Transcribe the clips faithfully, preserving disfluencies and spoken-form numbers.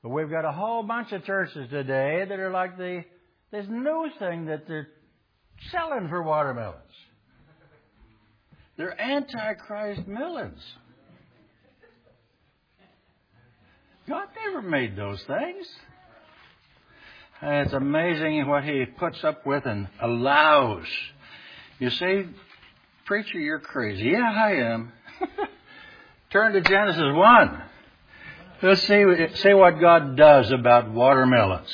But we've got a whole bunch of churches today that are like the this new thing that they're selling for watermelons. They're Antichrist melons. God never made those things. It's amazing what He puts up with and allows. You say, preacher, you're crazy. Yeah, I am. Turn to Genesis one. Let's see, see what God does about watermelons.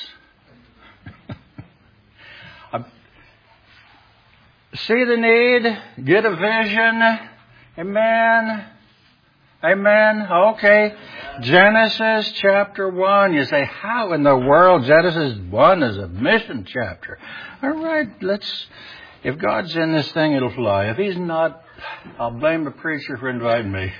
See the need, get a vision. Amen. Amen. Okay. Genesis chapter one. You say, how in the world Genesis one is a mission chapter? All right, let's, if God's in this thing, it'll fly. If He's not, I'll blame the preacher for inviting me.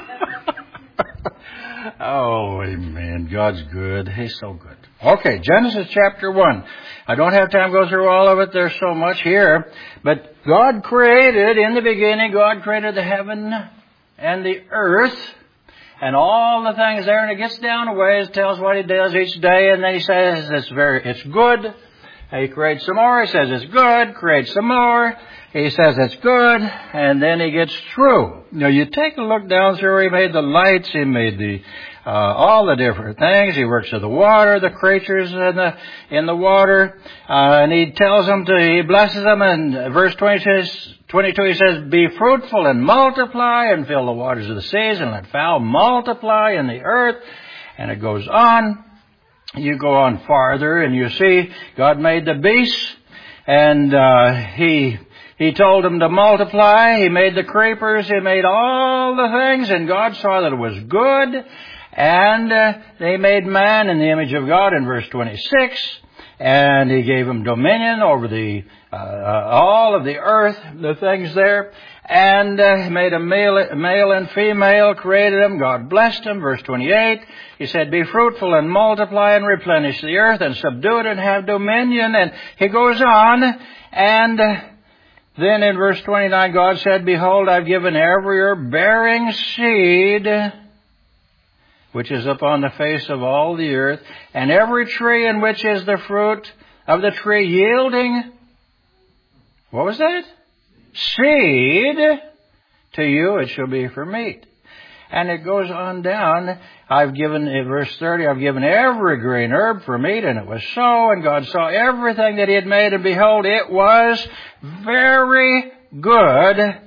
Oh, amen. God's good. He's so good. Okay, Genesis chapter one. I don't have time to go through all of it. There's so much here. But God created, in the beginning, God created the heaven and the earth and all the things there. And it gets down a ways, tells what He does each day. And then He says it's very, it's good. He creates some more. He says it's good. Creates some more. He says it's good. And then He gets through. Now, you take a look down through. He made the lights. He made the uh, all the different things. He works with the water, the creatures in the in the water. Uh, and He tells them to, He blesses them. And verse twenty-two, He says, be fruitful and multiply and fill the waters of the seas and let fowl multiply in the earth. And it goes on. You go on farther and you see God made the beasts, and uh, He He told them to multiply. He made the creepers. He made all the things, and God saw that it was good. And uh, they made man in the image of God in verse twenty-six, and He gave them dominion over the uh, all of the earth, the things there. And uh, made a male, male and female, created them. God blessed them. Verse twenty-eight, He said, be fruitful and multiply and replenish the earth and subdue it and have dominion. And He goes on. And uh, then in verse twenty-nine, God said, behold, I've given every herb bearing seed, which is upon the face of all the earth, and every tree in which is the fruit of the tree yielding, what was that? Seed, to you it shall be for meat. And it goes on down. I've given, in verse thirty, I've given every green herb for meat, and it was so. And God saw everything that He had made, and behold, it was very good.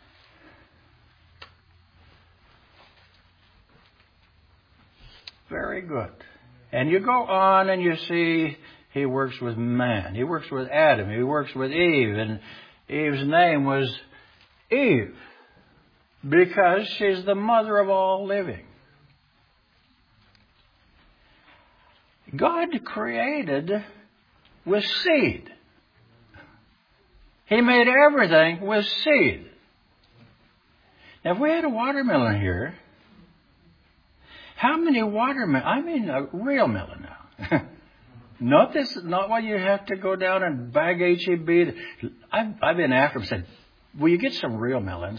Very good. And you go on and you see He works with man. He works with Adam. He works with Eve. And Eve's name was Eve because she's the mother of all living. God created with seed. He made everything with seed. Now, if we had a watermelon here, how many watermelon? I mean, a real melon now. Not this, not what you have to go down and bag H E B. I've, I've been after them and said, will you get some real melons?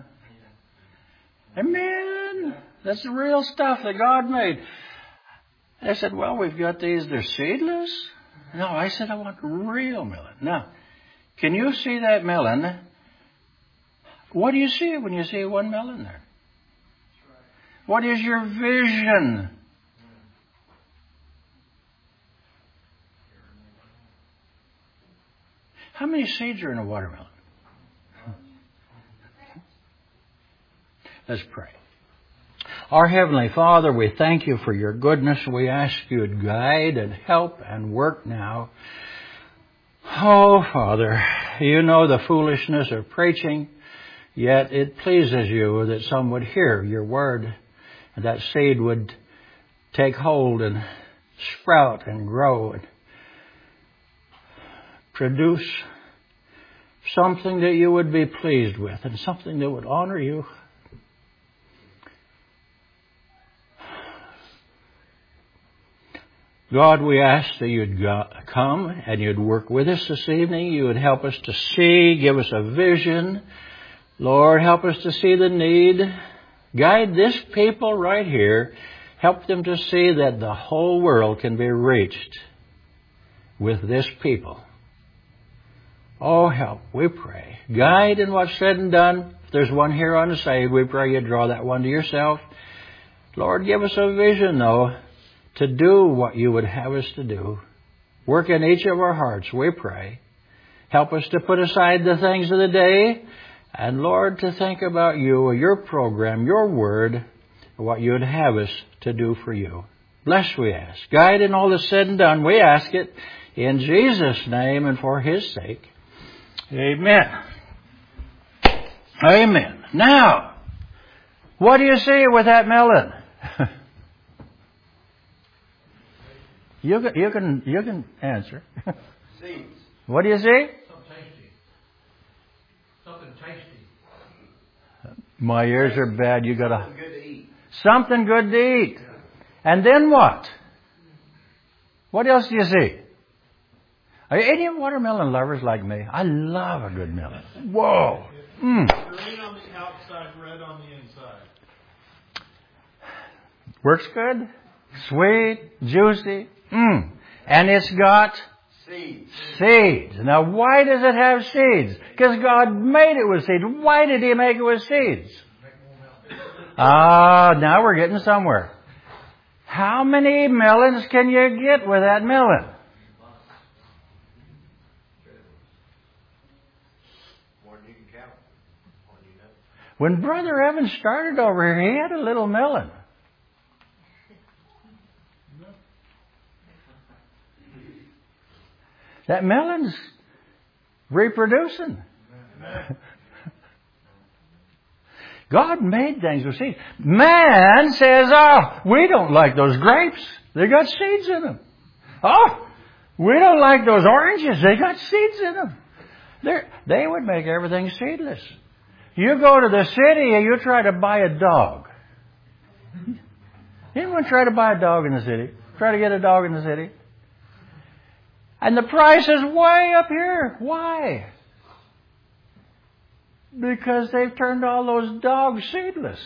Amen. That's the real stuff that God made. They said, well, we've got these, they're seedless. No, I said, I want real melon. Now, can you see that melon? What do you see when you see one melon there? What is your vision? How many seeds are in a watermelon? Let's pray. Our Heavenly Father, we thank You for Your goodness. We ask You to guide and help and work now. Oh, Father, You know the foolishness of preaching, yet it pleases You that some would hear Your word, and that seed would take hold and sprout and grow and produce something that You would be pleased with and something that would honor You. God, we ask that You'd come and You'd work with us this evening. You would help us to see, give us a vision. Lord, help us to see the need. Guide this people right here Help them to see that the whole world can be reached with this people. Oh, help, we pray. Guide in what's said and done. If there's one here unsaved, we pray you draw that one to yourself. Lord, give us a vision, though, to do what you would have us to do. Work in each of our hearts, we pray. Help us to put aside the things of the day, and Lord, to think about you, your program, your word, what you would have us to do for you. Bless, we ask. Guide in all that's said and done, we ask it in Jesus' name and for His sake. Amen. Amen. Now, what do you see with that melon? you, can, you can you can answer. Seeds. What do you see? Something tasty. Something tasty. My ears are bad. You got Something good to eat. Something good to eat. And then what? What else do you see? Are any watermelon lovers like me? I love a good melon. Whoa. Mm. Green on the outside, red on the inside. Works good. Sweet, juicy. Mm. And it's got seeds. Seeds. Now, why does it have seeds? Because God made it with seeds. Why did He make it with seeds? Ah, now we're getting somewhere. How many melons can you get with that melon? When Brother Evans started over here, he had a little melon. That melon's reproducing. God made things with seeds. Man says, oh, we don't like those grapes. They got seeds in them. Oh, we don't like those oranges. They got seeds in them. They're, they would make everything seedless. You go to the city and you try to buy a dog. Anyone try to buy a dog in the city? Try to get a dog in the city? And the price is way up here. Why? Because they've turned all those dogs seedless.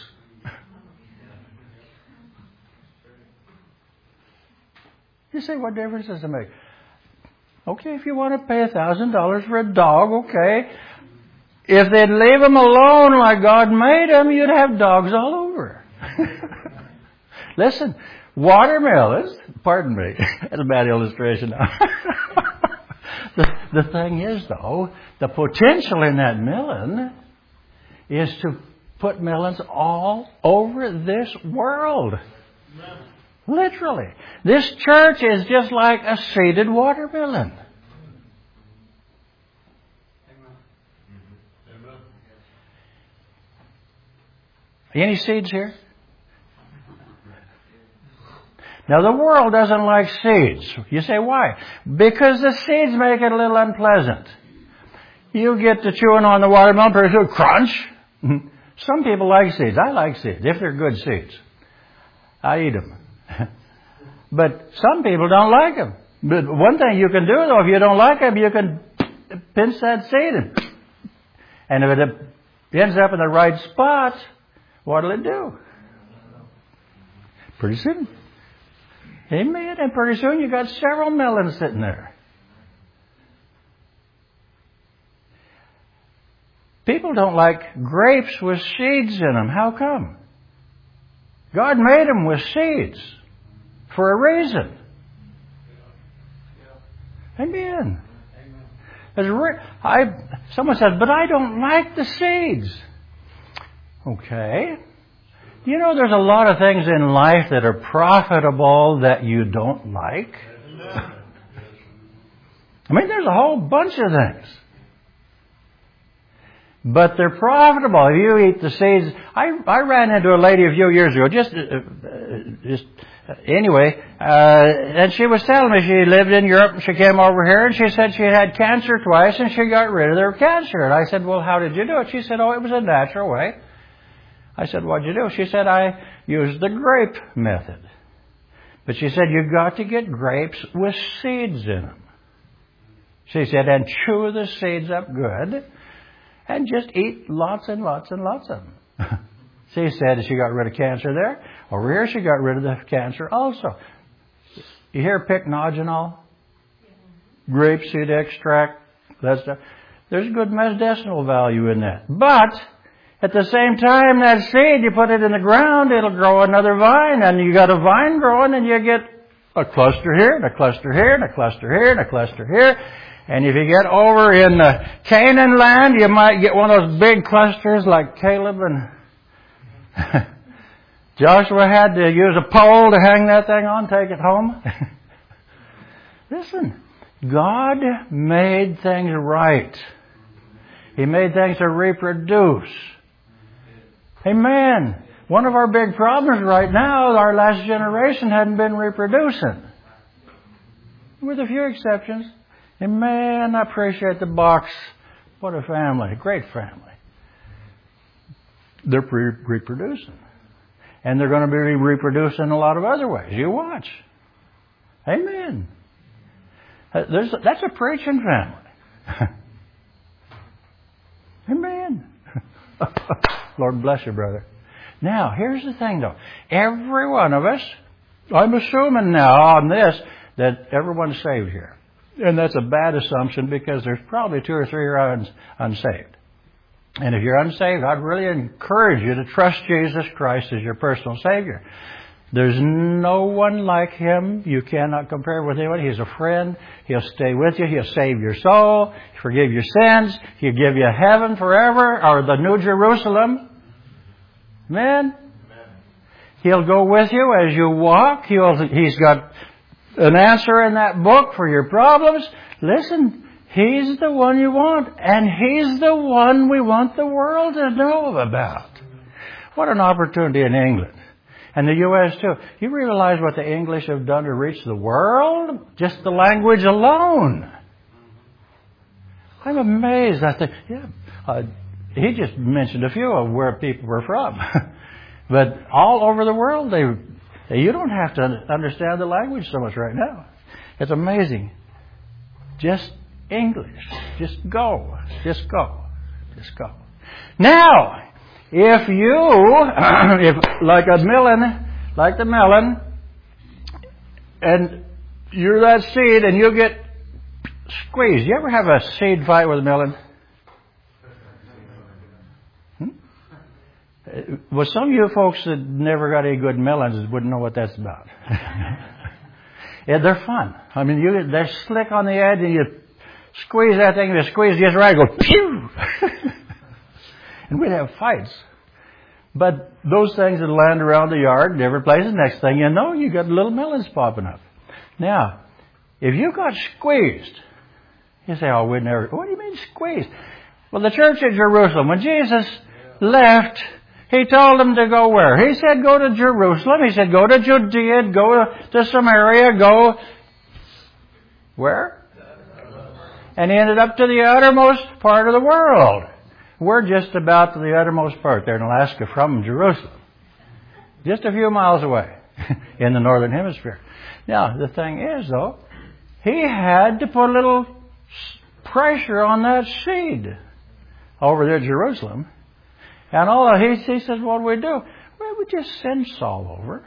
You say, what difference does it make? Okay, if you want to pay a thousand dollars for a dog, okay. If they'd leave them alone like God made them, you'd have dogs all over. Listen, watermelons, pardon me, that's a bad illustration. the, the thing is, though, the potential in that melon is to put melons all over this world. Literally. This church is just like a seeded watermelon. Any seeds here? Now, the world doesn't like seeds. You say, why? Because the seeds make it a little unpleasant. You get to chewing on the watermelon, pretty soon, crunch. Some people like seeds. I like seeds, if they're good seeds. I eat them. But some people don't like them. But one thing you can do, though, if you don't like them, you can pinch that seed. And, and if it ends up in the right spot, what'll it do? Pretty soon. Amen. And pretty soon you got several melons sitting there. People don't like grapes with seeds in them. How come? God made them with seeds for a reason. Amen. Re- I, someone said, but I don't like the seeds. Okay. You know, there's a lot of things in life that are profitable that you don't like. I mean, there's a whole bunch of things. But they're profitable. If you eat the seeds, I I ran into a lady a few years ago. Just, uh, just uh, anyway, uh, and she was telling me she lived in Europe and she came over here and she said she had cancer twice and she got rid of her cancer. And I said, well, how did you do it? She said, oh, it was a natural way. I said, what'd you do? She said, I used the grape method. But she said, you've got to get grapes with seeds in them. She said, and chew the seeds up good. And just eat lots and lots and lots of them. She said that she got rid of cancer there. Over here, she got rid of the cancer also. You hear pycnogenol? Grapeseed extract, that stuff. There's good medicinal value in that. But at the same time, that seed, you put it in the ground, it'll grow another vine, and you got a vine growing, and you get a cluster here, and a cluster here, and a cluster here, and a cluster here. And if you get over in the Canaan land, you might get one of those big clusters like Caleb and Joshua had to use a pole to hang that thing on, take it home. Listen, God made things right. He made things to reproduce. Amen. One of our big problems right now, our last generation hadn't been reproducing. With a few exceptions. And man, I appreciate the Box. What a family. A great family. They're pre- reproducing. And they're going to be reproducing a lot of other ways. You watch. Amen. There's, that's a preaching family. Amen. Lord bless you, brother. Now, here's the thing, though. Every one of us, I'm assuming now on this, that everyone's saved here. And that's a bad assumption because there's probably two or three who are uns- unsaved. And if you're unsaved, I'd really encourage you to trust Jesus Christ as your personal Savior. There's no one like Him. You cannot compare with anyone. He's a friend. He'll stay with you. He'll save your soul, forgive your sins. He'll give you heaven forever, or the New Jerusalem. Amen? He'll go with you as you walk. He'll, he's got an answer in that book for your problems. Listen, He's the one you want, and He's the one we want the world to know about. What an opportunity in England. And the U S too. You realize what the English have done to reach the world? Just the language alone. I'm amazed. I think, yeah, uh, he just mentioned a few of where people were from. But all over the world, they, you don't have to understand the language so much right now. It's amazing. Just English. Just go. Just go. Just go. Now, if you, if like a melon, like the melon, and you're that seed and you get squeezed. You ever have a seed fight with a melon? Hmm? Well, some of you folks that never got any good melons wouldn't know what that's about. Yeah, they're fun. I mean, you, they're slick on the edge and you squeeze that thing, you squeeze just right, go pew! And we'd have fights. But those things that land around the yard, different places, next thing you know, you got little melons popping up. Now, if you got squeezed, you say, oh, we'd never, what do you mean squeezed? Well, the church at Jerusalem, when Jesus left, He told them to go where? He said go to Jerusalem. He said go to Judea, go to Samaria, go where? And He ended up to the uttermost part of the world. We're just about to the uttermost part there in Alaska from Jerusalem. Just a few miles away in the northern hemisphere. Now, the thing is, though, He had to put a little pressure on that seed over there at Jerusalem. And all of, he, he says, what do we do? Well, we just send Saul over.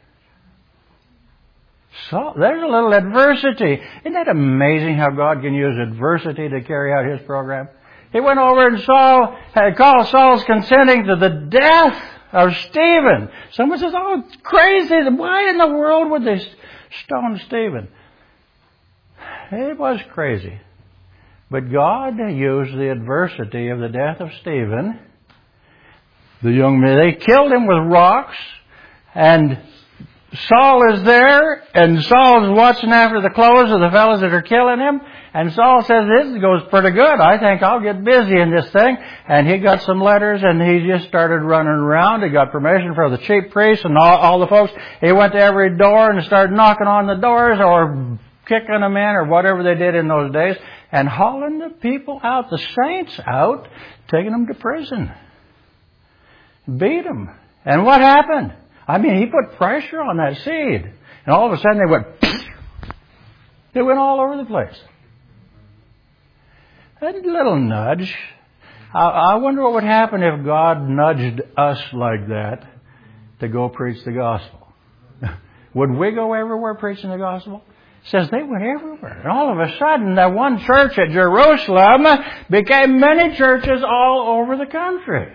Saul, there's a little adversity. Isn't that amazing how God can use adversity to carry out His program? He went over and Saul had called Saul's consenting to the death of Stephen. Someone says, oh, it's crazy. Why in the world would they stone Stephen? It was crazy. But God used the adversity of the death of Stephen. The young man, they killed him with rocks, and Saul is there, and Saul's watching after the clothes of the fellows that are killing him. And Saul says, this goes pretty good. I think I'll get busy in this thing. And he got some letters, and he just started running around. He got permission from the chief priests and all, all the folks. He went to every door and started knocking on the doors or kicking them in or whatever they did in those days, and hauling the people out, the saints out, taking them to prison. Beat them. And what happened? I mean, He put pressure on that seed. And all of a sudden they went, they went all over the place. That little nudge. I, I wonder what would happen if God nudged us like that to go preach the gospel. Would we go everywhere preaching the gospel? It says they went everywhere. And all of a sudden, that one church at Jerusalem became many churches all over the country.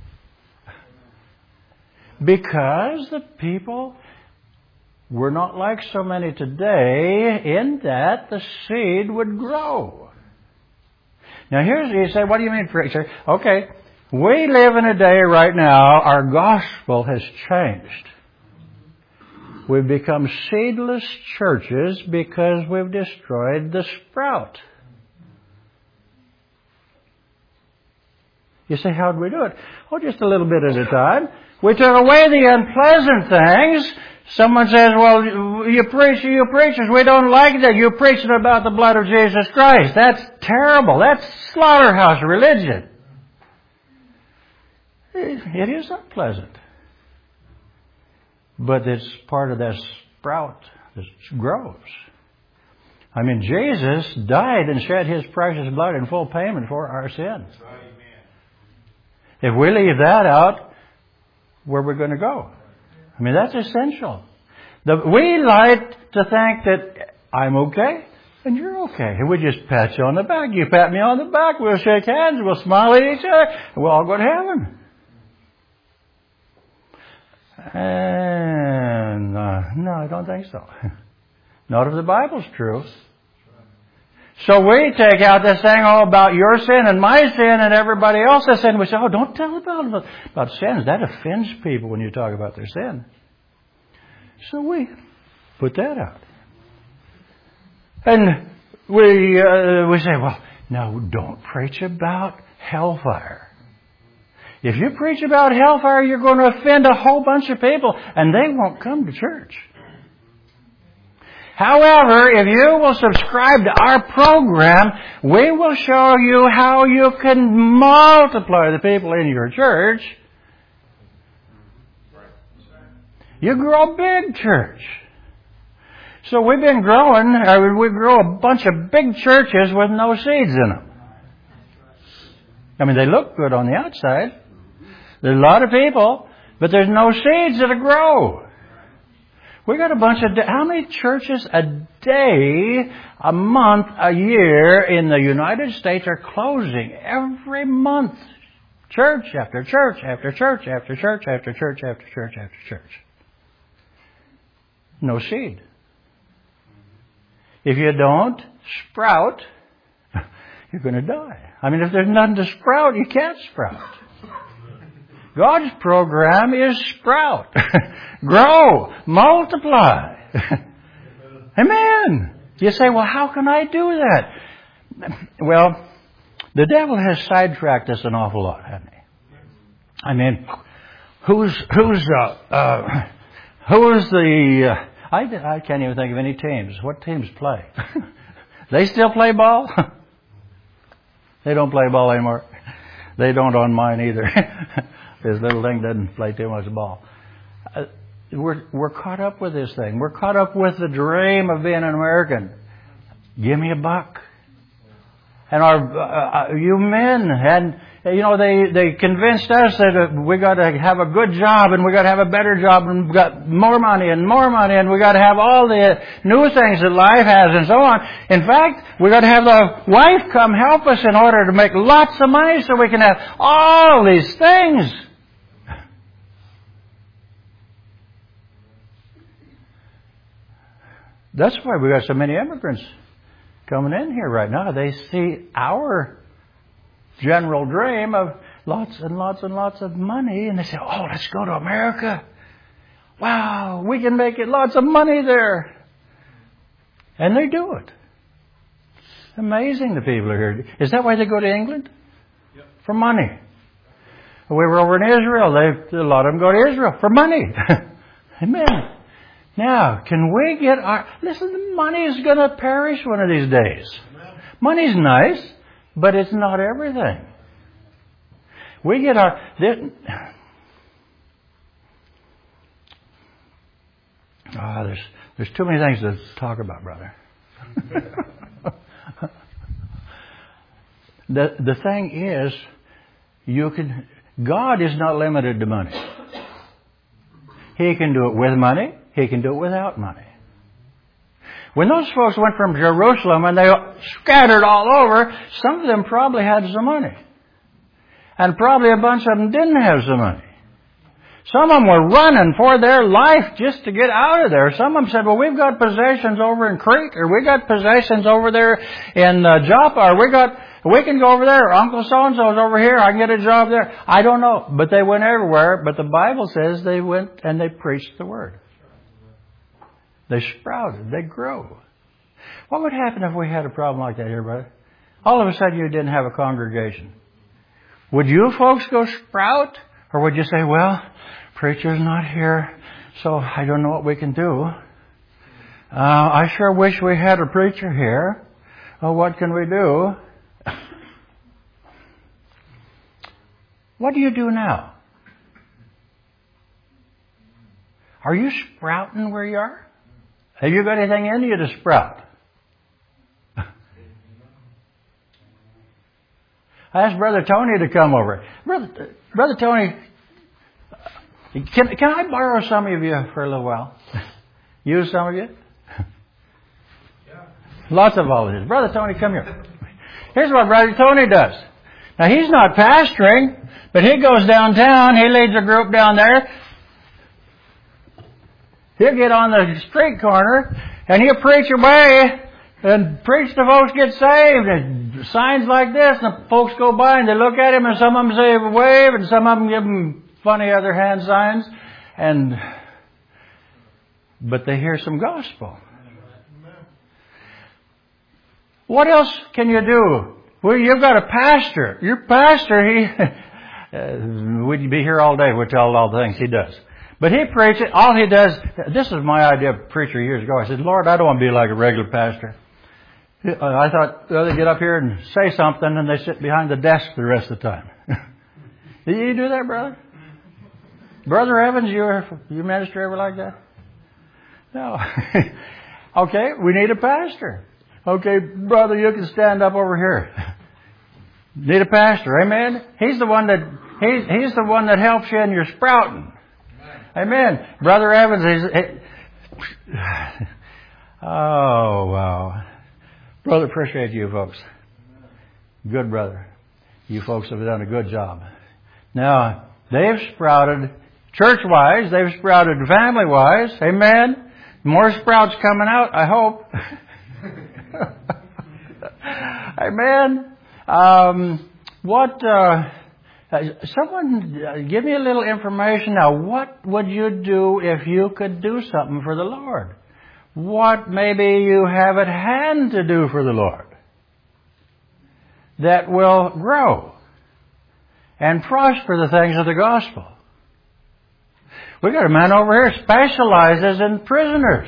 Because the people were not like so many today in that the seed would grow. Now here's, you say, what do you mean, preacher? Okay, we live in a day right now, our gospel has changed. We've become seedless churches because we've destroyed the sprout. You say, how'd we do it? Oh, just a little bit at a time. We took away the unpleasant things. Someone says, well, you preach, you preachers, we don't like that. You're preaching about the blood of Jesus Christ. That's terrible. That's slaughterhouse religion. It is unpleasant. But it's part of that sprout that grows. I mean, Jesus died and shed His precious blood in full payment for our sins. If we leave that out, where we're going to go? I mean, that's essential. The, we like to think that I'm okay and you're okay. And we just pat you on the back. You pat me on the back. We'll shake hands. We'll smile at each other. And we'll all go to heaven. And uh, no, I don't think so. Not if the Bible's true. So we take out this thing all about your sin and my sin and everybody else's sin. We say, oh, don't tell about, about, about sins. That offends people when you talk about their sin. So we put that out. And we uh, we say, well, no, don't preach about hellfire. If you preach about hellfire, you're going to offend a whole bunch of people, and they won't come to church. However, if you will subscribe to our program, we will show you how you can multiply the people in your church. You grow a big church. So we've been growing, uh, we grow a bunch of big churches with no seeds in them. I mean, they look good on the outside. There's a lot of people, but there's no seeds that grow. We got a bunch of, how many churches a day, a month, a year in the United States are closing every month? Church after church after church after church after church after church after church. No seed. If you don't sprout, you're going to die. I mean, if there's nothing to sprout, you can't sprout. God's program is sprout, grow, multiply. Amen. You say, well, how can I do that? Well, the devil has sidetracked us an awful lot, hasn't he? I mean, who's who's uh, uh, who's the? Uh, I I can't even think of any teams. What teams play? They still play ball? They don't play ball anymore. They don't on mine either. This little thing doesn't play too much ball. Uh, we're we're caught up with this thing. We're caught up with the dream of being an American. Give me a buck. And our uh, you men had, you know, they they convinced us that uh, we got to have a good job and we got to have a better job and we got more money and more money and we got to have all the new things that life has and so on. In fact, we got to have the wife come help us in order to make lots of money so we can have all these things. That's why we got so many immigrants coming in here right now. They see our general dream of lots and lots and lots of money, and they say, oh, let's go to America. Wow, we can make it lots of money there. And they do it. It's amazing the people are here. Is that why they go to England? Yep. For money. We were over in Israel. They, a lot of them go to Israel for money. Amen. Now, can we get our... Listen, the money is going to perish one of these days. Money's nice, but it's not everything. We get our... Ah, oh, there's there's too many things to talk about, brother. the the thing is, You can, God is not limited to money. He can do it with money. He can do it without money. When those folks went from Jerusalem and they scattered all over, some of them probably had some money. And probably a bunch of them didn't have some money. Some of them were running for their life just to get out of there. Some of them said, well, we've got possessions over in Crete, or we got possessions over there in uh, Joppa, or we got, we can go over there. Uncle so-and-so's over here. I can get a job there. I don't know. But they went everywhere. But the Bible says they went and they preached the Word. They sprouted. They grew. What would happen if we had a problem like that here, brother? All of a sudden you didn't have a congregation. Would you folks go sprout? Or would you say, well, preacher's not here, so I don't know what we can do. Uh, I sure wish we had a preacher here. Well, what can we do? What do you do now? Are you sprouting where you are? Have you got anything in you to sprout? I asked Brother Tony to come over. Brother, Brother Tony, can, can I borrow some of you for a little while? Use some of you? Yeah. Lots of volunteers. Brother Tony, come here. Here's what Brother Tony does. Now, he's not pastoring, but he goes downtown. He leads a group down there. He'll get on the street corner, and he'll preach away, and preach the folks get saved, and signs like this, and the folks go by, and they look at him, and some of them say wave, and some of them give him funny other hand signs, and but they hear some gospel. What else can you do? Well, you've got a pastor. Your pastor, he, uh, we'd be here all day. We'd tell all the things he does. But he preaches, all he does, this is my idea of a preacher years ago. I said, Lord, I don't want to be like a regular pastor. I thought, well, they get up here and say something and they sit behind the desk the rest of the time. Did you do that, brother? Brother Evans, you ever, you minister ever like that? No. Okay, we need a pastor. Okay, brother, you can stand up over here. Need a pastor, amen? He's the one that, he's, he's the one that helps you in your sprouting. Amen. Brother Evans, he's, he, oh, wow. Brother, appreciate you folks. Good brother. You folks have done a good job. Now, they've sprouted church-wise. They've sprouted family-wise. Amen. More sprouts coming out, I hope. Amen. Um, what, uh, someone uh, give me a little information now. What would you do if you could do something for the Lord? What maybe you have at hand to do for the Lord that will grow and prosper the things of the gospel? We got a man over here specializes in prisoners.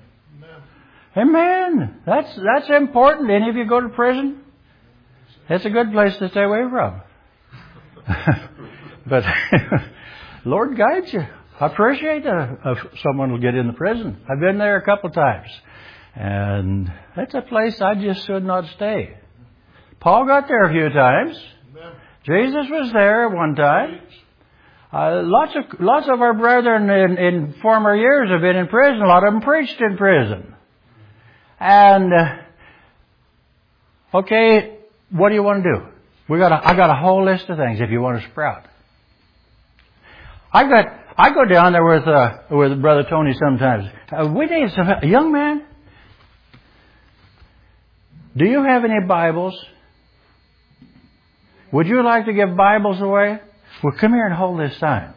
Amen. That's that's important. Any of you go to prison? It's a good place to stay away from. But Lord guides you. I appreciate that if someone will get in the prison. I've been there a couple of times. And that's a place I just should not stay. Paul got there a few times. Jesus was there one time. Uh, lots of lots of our brethren in, in former years have been in prison. A lot of them preached in prison. And, uh, okay, what do you want to do? We got a, I got a whole list of things if you want to sprout. I got, I go down there with, uh, with Brother Tony sometimes. Uh, we need some, a young man. Do you have any Bibles? Would you like to give Bibles away? Well, come here and hold this sign.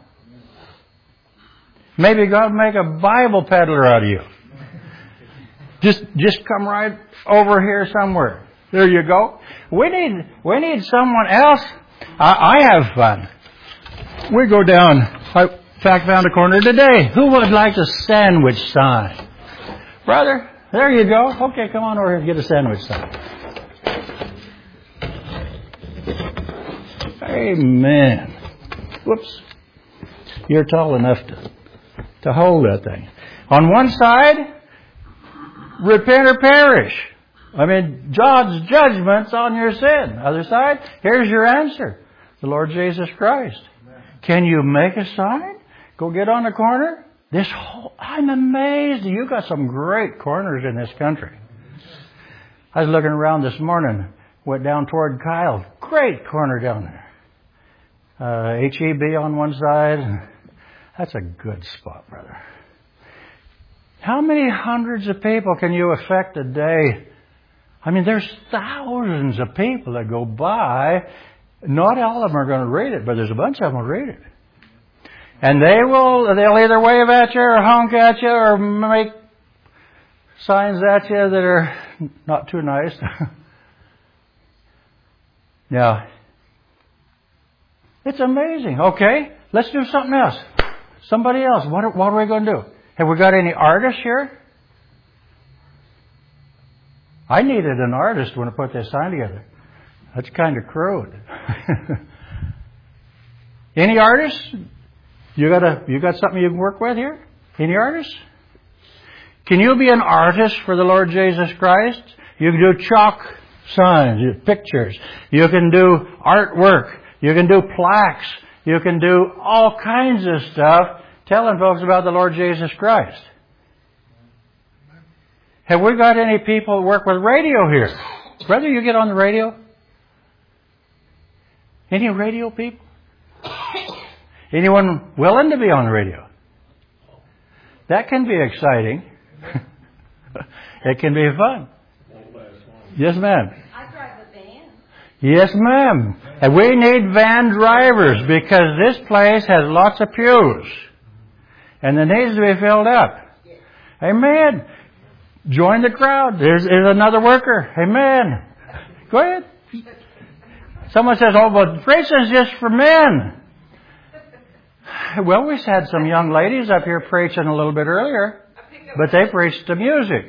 Maybe God will make a Bible peddler out of you. Just, just come right over here somewhere. There you go. We need, we need someone else. I, I have fun. We go down. I, in fact, found a corner today. Who would like a sandwich sign? Brother, there you go. Okay, come on over here and get a sandwich sign. Amen. Whoops. You're tall enough to, to hold that thing. On one side, repent or perish. I mean, God's judgment's on your sin. Other side, here's your answer. The Lord Jesus Christ. Can you make a sign? Go get on the corner? This whole, I'm amazed. You got some great corners in this country. I was looking around this morning, went down toward Kyle. Great corner down there. Uh, H E B on one side. That's a good spot, brother. How many hundreds of people can you affect a day? I mean, there's thousands of people that go by. Not all of them are going to read it, but there's a bunch of them will read it. And they will, they'll either wave at you or honk at you or make signs at you that are not too nice. Yeah. It's amazing. Okay, let's do something else. Somebody else. What are, what are we going to do? Have we got any artists here? I needed an artist when I put this sign together. That's kind of crude. Any artists? You got a, you got something you can work with here? Any artists? Can you be an artist for the Lord Jesus Christ? You can do chalk signs, pictures. You can do artwork. You can do plaques. You can do all kinds of stuff telling folks about the Lord Jesus Christ. Have we got any people that work with radio here? Brother, you get on the radio? Any radio people? Anyone willing to be on the radio? That can be exciting. It can be fun. Yes, ma'am. I drive a van. Yes, ma'am. And we need van drivers because this place has lots of pews. And it needs to be filled up. Amen. Join the crowd. There's, there's another worker. Amen. Go ahead. Someone says, oh, but preaching's just for men. Well, we had some young ladies up here preaching a little bit earlier, but they preached to music.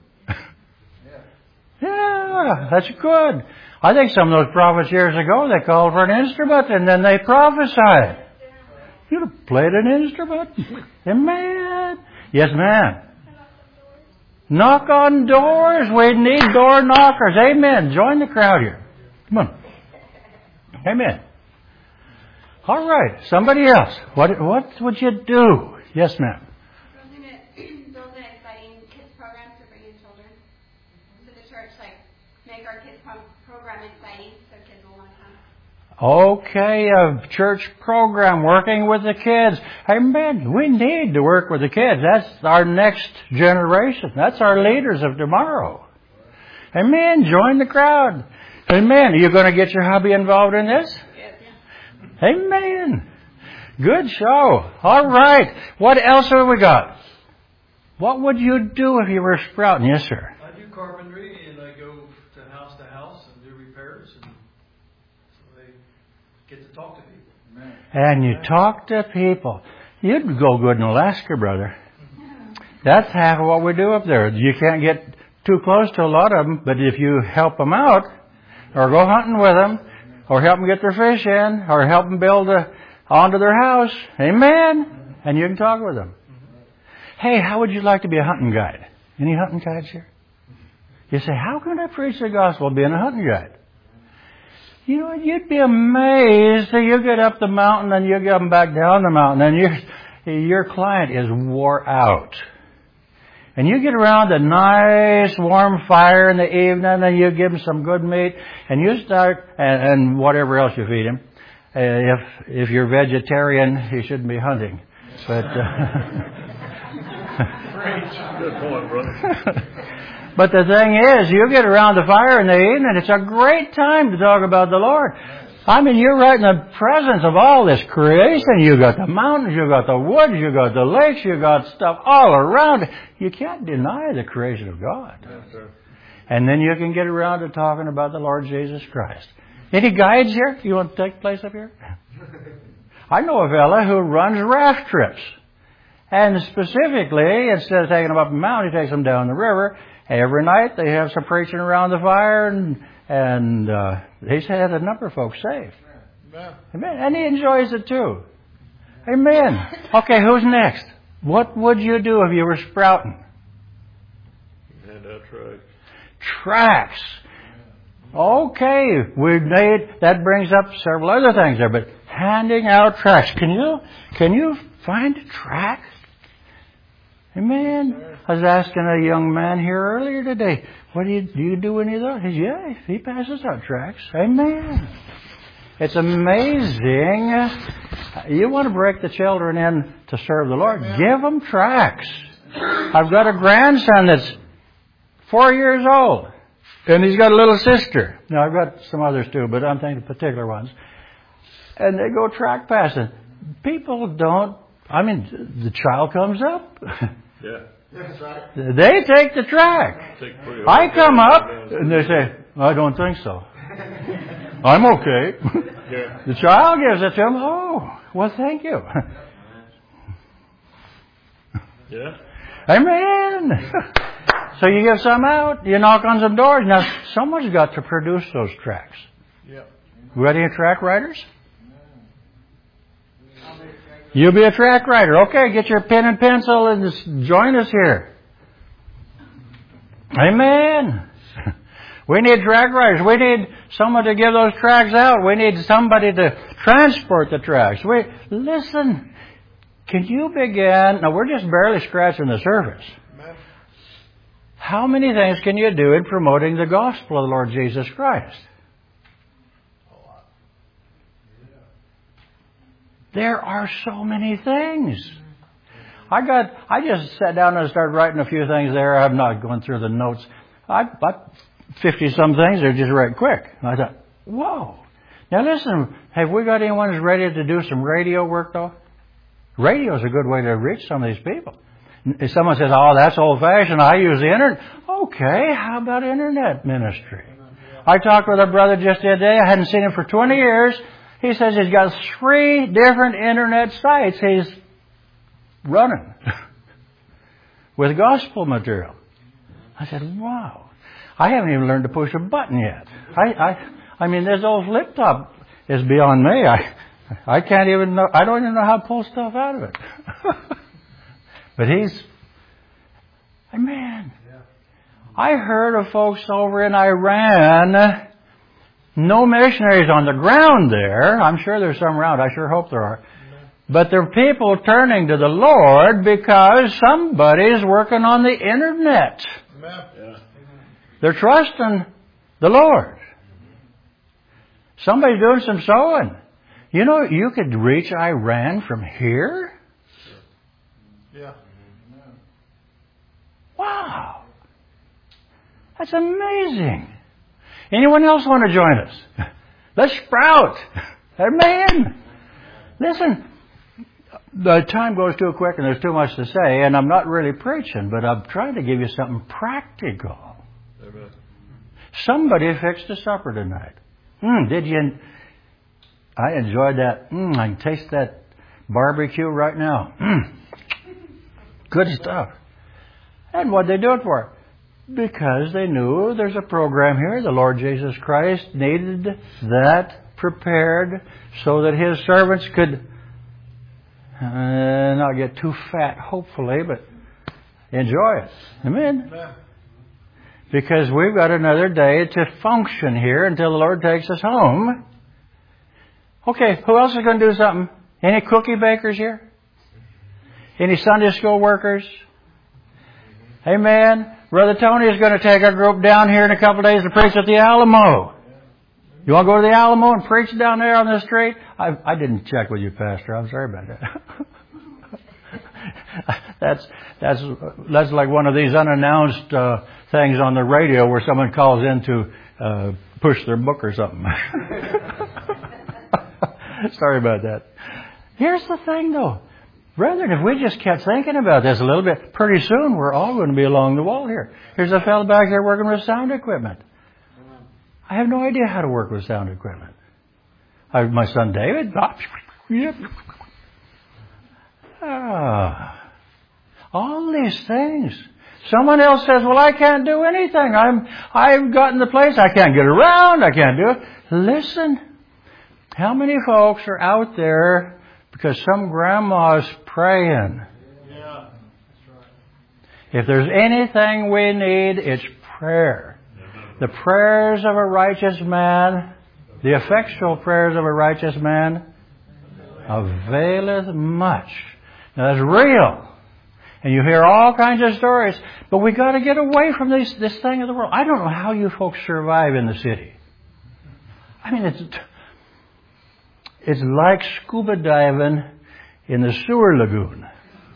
Yeah, that's good. I think some of those prophets years ago, they called for an instrument and then they prophesied. You'd have played an instrument. Amen. Yes, ma'am. Knock on doors. We need door knockers. Amen. Join the crowd here. Come on. Amen. All right. Somebody else. What what would you do? Yes, ma'am. Building an building an exciting kids program to bring in children to the church, like make our kids pro- program exciting so kids will want to come. Okay, a church program working with the kids. Amen. We need to work with the kids. That's our next generation. That's our leaders of tomorrow. Amen. Join the crowd. Amen. Are you going to get your hubby involved in this? Yes. Amen. Good show. All right. What else have we got? What would you do if you were sprouting? Yes, sir. I do carpentry and I go to house to house and do repairs, and so they get to talk to people. And you talk to people. You'd go good in Alaska, brother. That's half of what we do up there. You can't get too close to a lot of them, but if you help them out, or go hunting with them, or help them get their fish in, or help them build a, onto their house, amen, and you can talk with them. Hey, how would you like to be a hunting guide? Any hunting guides here? You say, how can I preach the gospel being a hunting guide? You know, you'd be amazed that you get up the mountain and you get them back down the mountain and your your client is wore out. And you get around a nice warm fire in the evening and you give him some good meat and you start, and, and whatever else you feed him. Uh, if if you're vegetarian, you shouldn't be hunting. But uh, Good point, brother. But the thing is, you get around the fire in the evening, it's a great time to talk about the Lord. I mean, you're right in the presence of all this creation. You got the mountains, you got the woods, you got the lakes, you got stuff all around. You can't deny the creation of God. Yes, sir. And then you can get around to talking about the Lord Jesus Christ. Any guides here? You want to take place up here? I know a fella who runs raft trips. And specifically, instead of taking them up the mountain, he takes them down the river. Every night they have some preaching around the fire, and and uh, he's had a number of folks saved. Amen. Amen. And he enjoys it too. Amen. Okay, who's next? What would you do if you were sprouting? And uh, tracks. Tracks. Okay, we made, that brings up several other things there, but handing out tracts. Can you, can you find tracts? Amen. I was asking a young man here earlier today, what do you, do you do any of those? He said, yeah, he passes out tracts. Amen. It's amazing. You want to break the children in to serve the Lord, Amen. Give them tracts. I've got a grandson that's four years old, and he's got a little sister. Now, I've got some others too, but I'm thinking particular ones. And they go tract passing. People don't, I mean, the child comes up. Yeah. That's right. They take the tract. Take I come up, and they say, I don't think so. I'm okay. Yeah. The child gives it to him. Oh, well, thank you. Yeah. Amen. So you give some out, you knock on some doors. Now, someone's got to produce those tracts. Yep. Ready, tract writers? You be a tract writer. Okay, get your pen and pencil and just join us here. Amen. We need tract writers. We need someone to give those tracts out. We need somebody to transport the tracts. We, listen, can you begin? Now, we're just barely scratching the surface. How many things can you do in promoting the gospel of the Lord Jesus Christ? There are so many things. I got. I just sat down and started writing a few things there. I'm not going through the notes. I, I fifty some things. They're just right quick. And I thought, whoa. Now listen. Have we got anyone who's ready to do some radio work though? Radio is a good way to reach some of these people. If someone says, "Oh, that's old-fashioned. I use the internet." Okay. How about internet ministry? I talked with a brother just the other day. I hadn't seen him for twenty years. He says he's got three different internet sites he's running with gospel material. I said, wow. I haven't even learned to push a button yet. I, I, I mean, this old flip top is beyond me. I, I can't even know, I don't even know how to pull stuff out of it. But he's, man, I heard of folks over in Iran. No missionaries on the ground there. I'm sure there's some around. I sure hope there are. But there are people turning to the Lord because somebody's working on the internet. Yeah. They're trusting the Lord. Somebody's doing some sowing. You know, you could reach Iran from here. Yeah. Wow. That's amazing. Anyone else want to join us? Let's sprout. Amen. Listen, the time goes too quick and there's too much to say, and I'm not really preaching, but I'm trying to give you something practical. Amen. Somebody fixed a supper tonight. Mm, did you? I enjoyed that. Mm, I can taste that barbecue right now. Mm. Good stuff. And what'd they do it for? Because they knew there's a program here. The Lord Jesus Christ needed that prepared so that His servants could uh, not get too fat, hopefully, but enjoy it. Amen? Amen. Because we've got another day to function here until the Lord takes us home. Okay, who else is going to do something? Any cookie bakers here? Any Sunday school workers? Amen. Brother Tony is going to take our group down here in a couple of days to preach at the Alamo. You want to go to the Alamo and preach down there on the street? I, I didn't check with you, Pastor. I'm sorry about that. that's that's that's like one of these unannounced uh, things on the radio where someone calls in to uh, push their book or something. Sorry about that. Here's the thing, though. Brethren, if we just kept thinking about this a little bit, pretty soon we're all going to be along the wall here. Here's a fellow back there working with sound equipment. I have no idea how to work with sound equipment. I, my son David, yep. Ah, all these things. Someone else says, well, I can't do anything. I'm, I've gotten the place. I can't get around. I can't do it. Listen, how many folks are out there because some grandma's praying? Yeah, that's right. If there's anything we need, it's prayer. The prayers of a righteous man, the effectual prayers of a righteous man, availeth much. Now that's real. And you hear all kinds of stories. But we got to get away from this, this thing of the world. I don't know how you folks survive in the city. I mean, it's, it's like scuba diving in the sewer lagoon.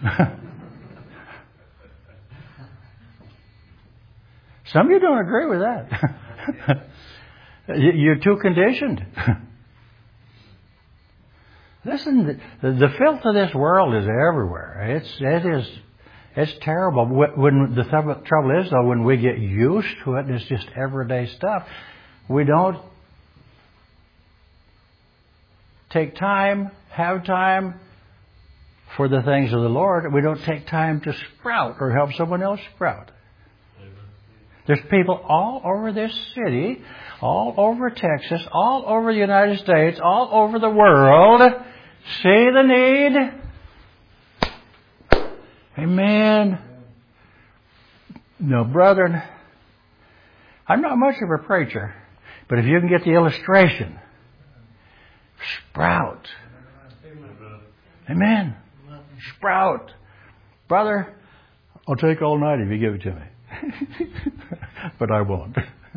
Some of you don't agree with that. You're too conditioned. Listen, the, the filth of this world is everywhere. It's it is it's terrible. When the th- trouble is, though, when we get used to it, it's just everyday stuff. We don't take time, have time for the things of the Lord. We don't take time to sprout or help someone else sprout. There's people all over this city, all over Texas, all over the United States, all over the world. See the need? Amen. No, brethren, I'm not much of a preacher, but if you can get the illustration, sprout. Amen. Sprout. Brother, I'll take all night if you give it to me. But I won't.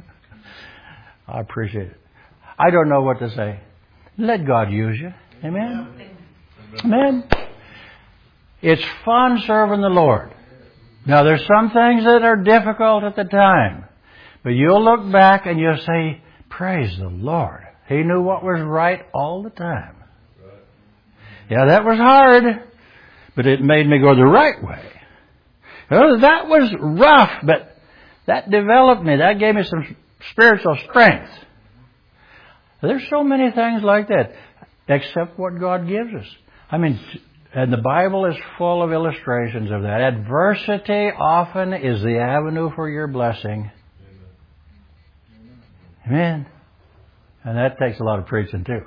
I appreciate it. I don't know what to say. Let God use you. Amen? Amen. It's fun serving the Lord. Now there's some things that are difficult at the time. But you'll look back and you'll say, praise the Lord. He knew what was right all the time. Yeah, that was hard. But it made me go the right way. Well, that was rough, but that developed me. That gave me some spiritual strength. There's so many things like that, except what God gives us. I mean, and the Bible is full of illustrations of that. Adversity often is the avenue for your blessing. Amen. And that takes a lot of preaching too.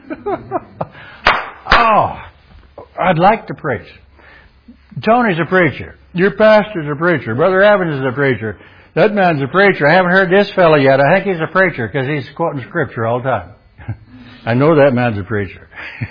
Oh, I'd like to preach. Tony's a preacher. Your pastor's a preacher. Brother Evans is a preacher. That man's a preacher. I haven't heard this fellow yet. I think he's a preacher because he's quoting Scripture all the time. I know that man's a preacher.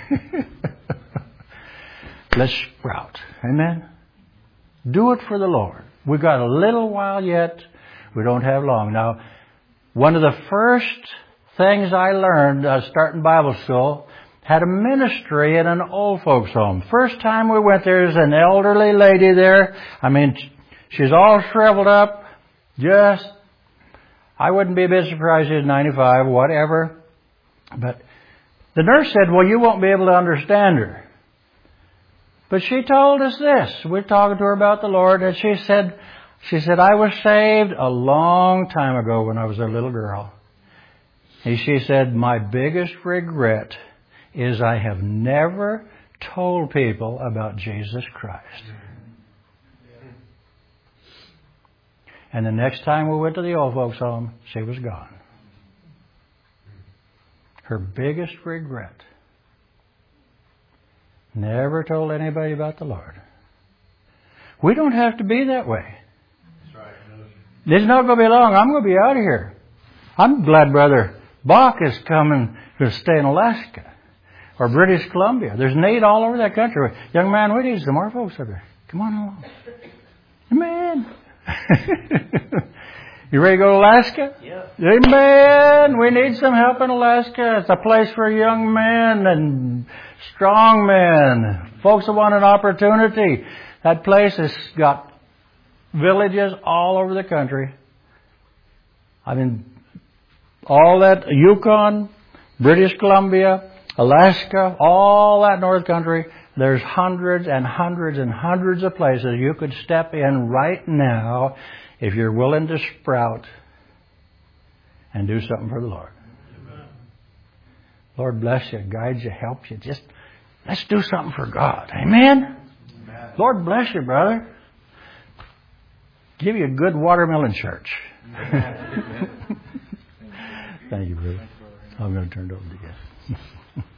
Let's sprout. Amen? Do it for the Lord. We've got a little while yet. We don't have long. Now, one of the first things I learned uh, starting Bible school had a ministry in an old folks home. First time we went there, there's an elderly lady there. I mean, she's all shriveled up. Just, I wouldn't be a bit surprised she's ninety-five, whatever. But the nurse said, well, you won't be able to understand her. But she told us this. We're talking to her about the Lord, and she said, she said, I was saved a long time ago when I was a little girl. And she said, my biggest regret is I have never told people about Jesus Christ. And the next time we went to the old folks' home, she was gone. Her biggest regret. Never told anybody about the Lord. We don't have to be that way. That's right. It's not going to be long. I'm going to be out of here. I'm glad Brother Bach is coming to stay in Alaska or British Columbia. There's need all over that country. Young man, we need some more folks up there. Come on along. Amen. You ready to go to Alaska? Yeah. Amen. We need some help in Alaska. It's a place for young men and strong men. Folks that want an opportunity. That place has got villages all over the country. I mean, all that Yukon, British Columbia, Alaska, all that North Country. There's hundreds and hundreds and hundreds of places you could step in right now if you're willing to sprout and do something for the Lord. Amen. Lord bless you, guide you, help you. Just let's do something for God. Amen? Amen. Lord bless you, brother. Give you a good watermelon church. Thank you, brother. I'm going to turn it over to you.